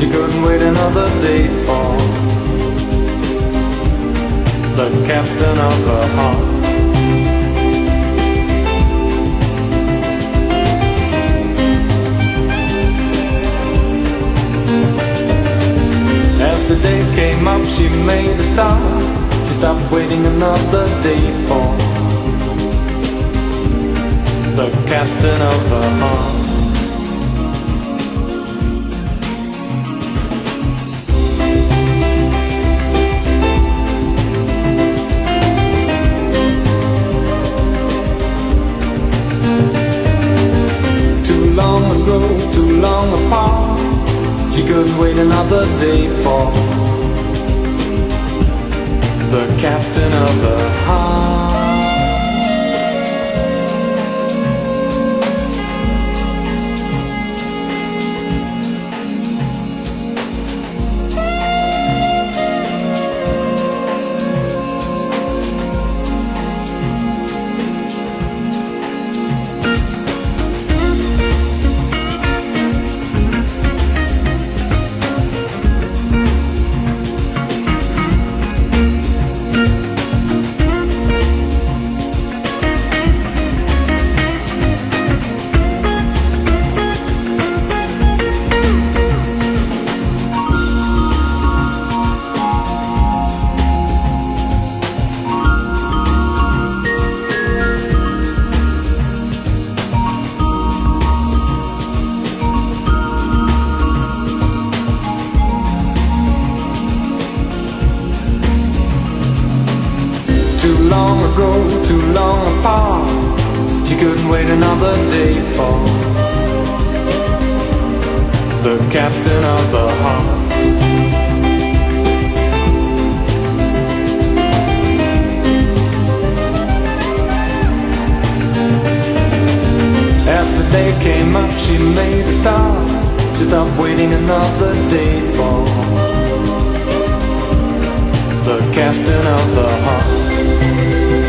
She couldn't wait another day for the captain of her heart. As the day came up, she made a start. She stopped waiting another day for the captain of her heart. Too long apart, she couldn't wait another day for the captain of her heart. Too long ago, too long apart, she couldn't wait another day for the captain of her heart. As the day came up, she made a start. She stopped waiting another day for the captain of the heart.